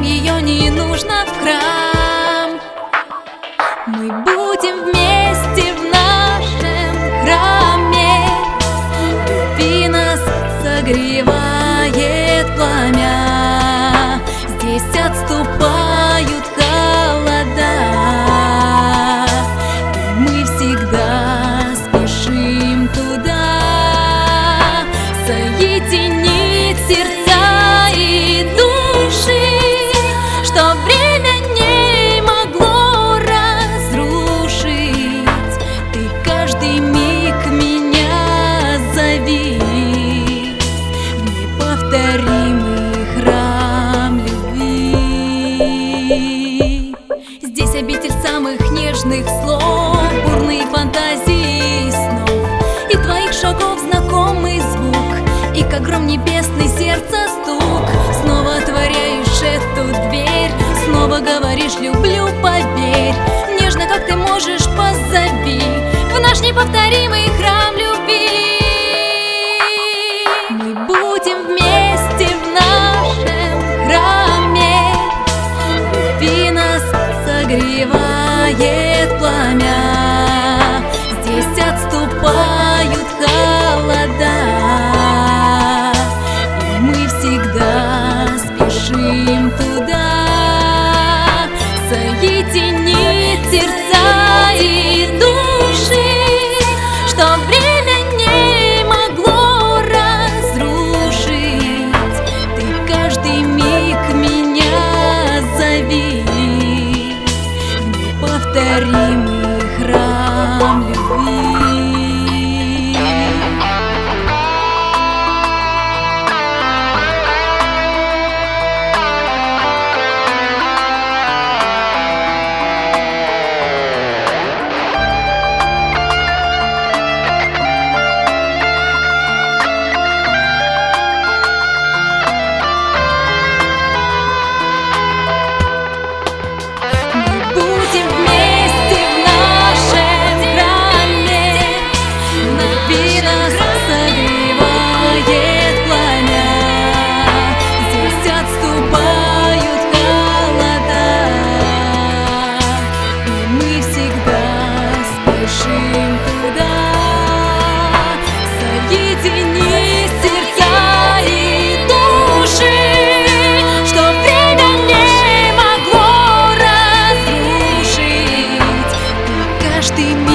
ее не нужно в храм. Мы будем вместе в нашем храме. Любви нас согревает пламя. Здесь отступают холода, и мы всегда спешим туда. Соединить сердца и души, что время не могло разрушить. Ты каждый миг меня зови в неповторимый храм любви. Здесь обитель самых нежных слов, бурные фантазии снов, и твоих шагов знакомый звук, и как гром небесный сердца стук. Снова отворяешь эту дверь, снова говоришь люблю, поверь. Нежно, как ты можешь, позови в наш неповторимый храм любви. Мы будем вместе в нашем храме. Любви нас согревает пламя. Здесь отступают холода, и мы всегда спешим туда. Соединить сердца и души, что время не могло разрушить. Ты каждый миг меня зови в неповторимый храм любви. Соедини сердца и души, что время не могло разрушить. Ты каждый миг